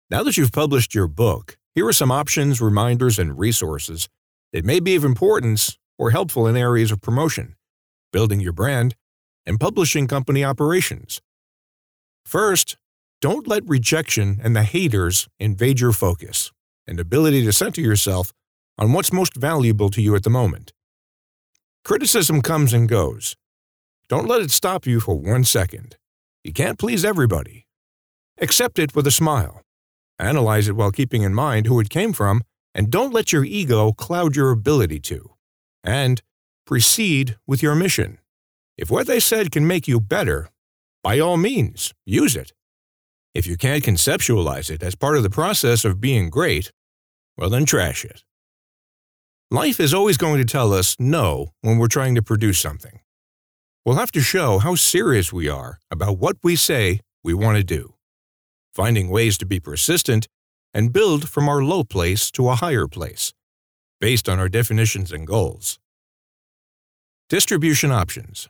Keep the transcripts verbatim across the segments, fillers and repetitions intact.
Now that you've published your book, here are some options, reminders, and resources that may be of importance or helpful in areas of promotion, building your brand, and publishing company operations. First, don't let rejection and the haters invade your focus and ability to center yourself on what's most valuable to you at the moment. Criticism comes and goes. Don't let it stop you for one second. You can't please everybody. Accept it with a smile. Analyze it while keeping in mind who it came from, and don't let your ego cloud your ability to. And proceed with your mission. If what they said can make you better, by all means, use it. If you can't conceptualize it as part of the process of being great, well then trash it. Life is always going to tell us no when we're trying to produce something. We'll have to show how serious we are about what we say we want to do, finding ways to be persistent and build from our low place to a higher place, based on our definitions and goals. Distribution options.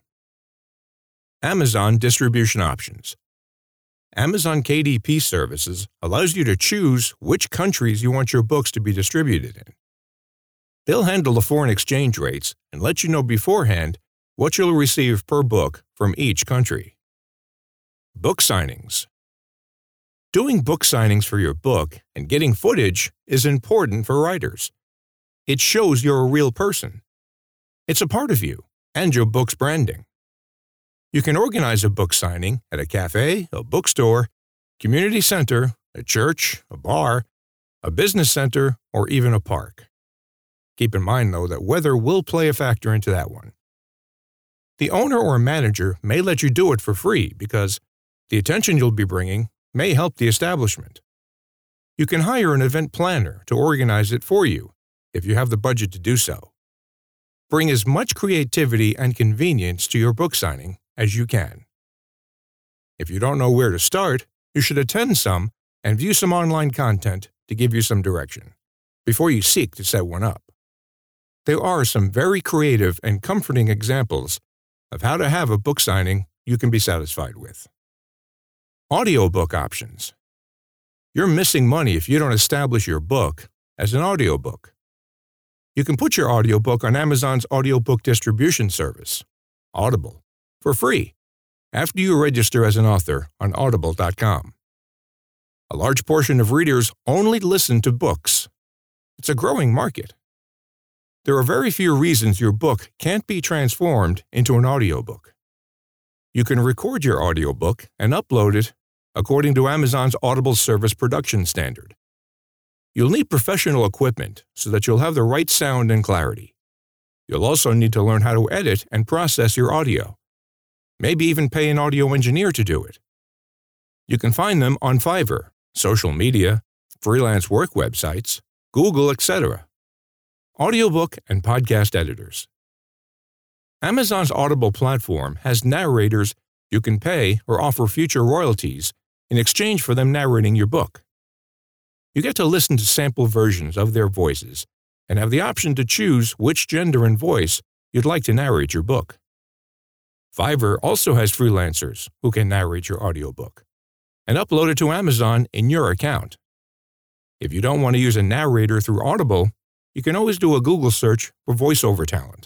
Amazon distribution options. Amazon K D P services allows you to choose which countries you want your books to be distributed in. They'll handle the foreign exchange rates and let you know beforehand what you'll receive per book from each country. Book signings. Doing book signings for your book and getting footage is important for writers. It shows you're a real person. It's a part of you and your book's branding. You can organize a book signing at a cafe, a bookstore, community center, a church, a bar, a business center, or even a park. Keep in mind, though, that weather will play a factor into that one. The owner or manager may let you do it for free because the attention you'll be bringing may help the establishment. You can hire an event planner to organize it for you if you have the budget to do so. Bring as much creativity and convenience to your book signing as you can. If you don't know where to start, you should attend some and view some online content to give you some direction before you seek to set one up. There are some very creative and comforting examples of how to have a book signing you can be satisfied with. Audiobook options. You're missing money if you don't establish your book as an audiobook. You can put your audiobook on Amazon's audiobook distribution service, Audible, for free after you register as an author on audible dot com. A large portion of readers only listen to books. It's a growing market. There are very few reasons your book can't be transformed into an audiobook. You can record your audiobook and upload it according to Amazon's Audible service production standard. You'll need professional equipment so that you'll have the right sound and clarity. You'll also need to learn how to edit and process your audio. Maybe even pay an audio engineer to do it. You can find them on Fiverr, social media, freelance work websites, Google, et cetera. Audiobook and podcast editors. Amazon's Audible platform has narrators you can pay or offer future royalties in exchange for them narrating your book. You get to listen to sample versions of their voices and have the option to choose which gender and voice you'd like to narrate your book. Fiverr also has freelancers who can narrate your audiobook and upload it to Amazon in your account. If you don't want to use a narrator through Audible, you can always do a Google search for voiceover talent.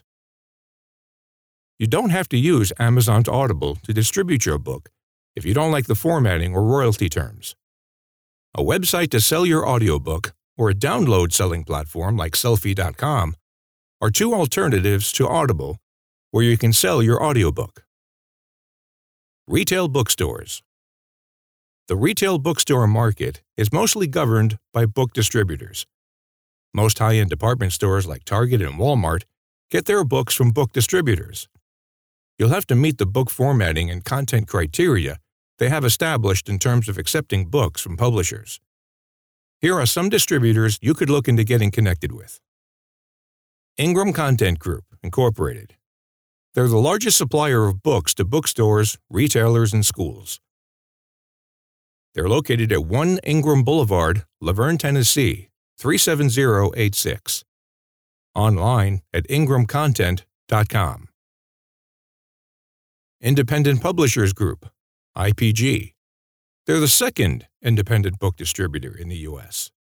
You don't have to use Amazon's Audible to distribute your book if you don't like the formatting or royalty terms. A website to sell your audiobook or a download selling platform like Selfie dot com are two alternatives to Audible where you can sell your audiobook. Retail bookstores. The retail bookstore market is mostly governed by book distributors. Most high-end department stores like Target and Walmart get their books from book distributors. You'll have to meet the book formatting and content criteria they have established in terms of accepting books from publishers. Here are some distributors you could look into getting connected with. Ingram Content Group, Incorporated. They're the largest supplier of books to bookstores, retailers, and schools. They're located at one Ingram Boulevard, Laverne, Tennessee, three seven zero eight six. Online at ingram content dot com. Independent Publishers Group, I P G. They're the second independent book distributor in the U S